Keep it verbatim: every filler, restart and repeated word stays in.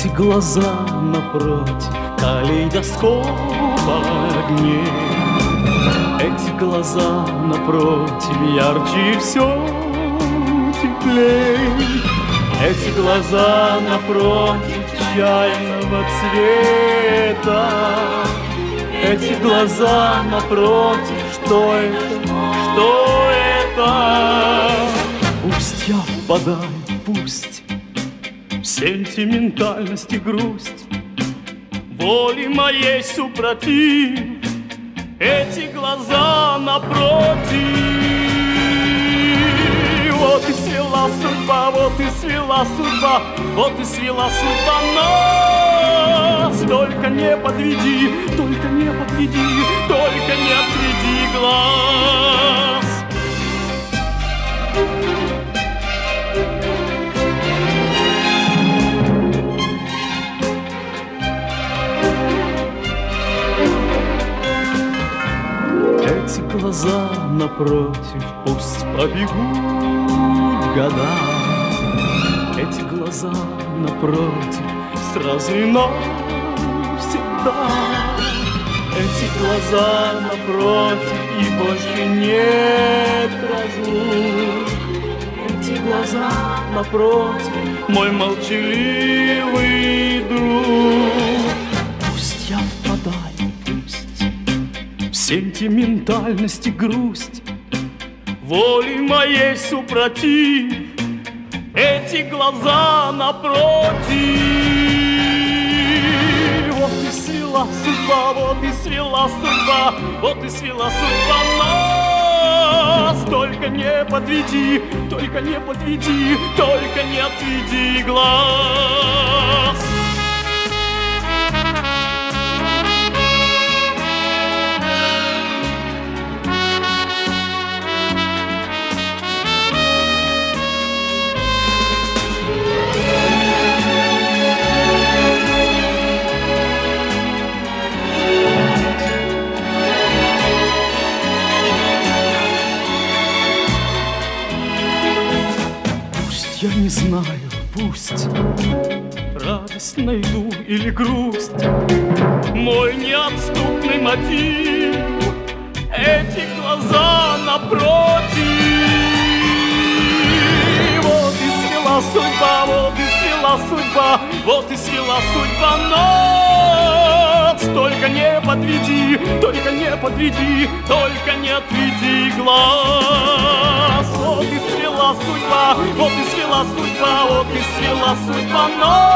Эти глаза напротив калейдоскопа огней. Эти глаза напротив ярче все теплей. Эти глаза напротив чайного цвета. Эти глаза напротив, что это, что это? Пусть я впадаю, пусть в сентиментальность и грусть, воли моей супротив, эти глаза напротив. Вот и свела судьба, вот и свела судьба, вот и свела судьба нас. Только не подведи, только не подведи, только не отведи глаз. Эти глаза напротив, пусть побегут года. Эти глаза напротив, сразу и навсегда. Эти глаза напротив, и больше нет разлук. Эти глаза напротив, мой молчаливый друг. Пусть я впадаю, пусть в сентиментальность и грусть, воли моей супротив, эти глаза напротив. Вот и свела судьба, вот и свела судьба, вот и свела судьба нас. Только не подведи, только не подведи, только не отведи глаз. Я не знаю, пусть радость найду или грусть, мой неотступный мотив, эти глаза напротив. Вот и свела судьба, вот и свела судьба, вот и свела судьба нас. Только не подведи, только не подведи, только не отведи глаз. Вот и свела судьба, вот и свела судьба, вот и свела судьба нас.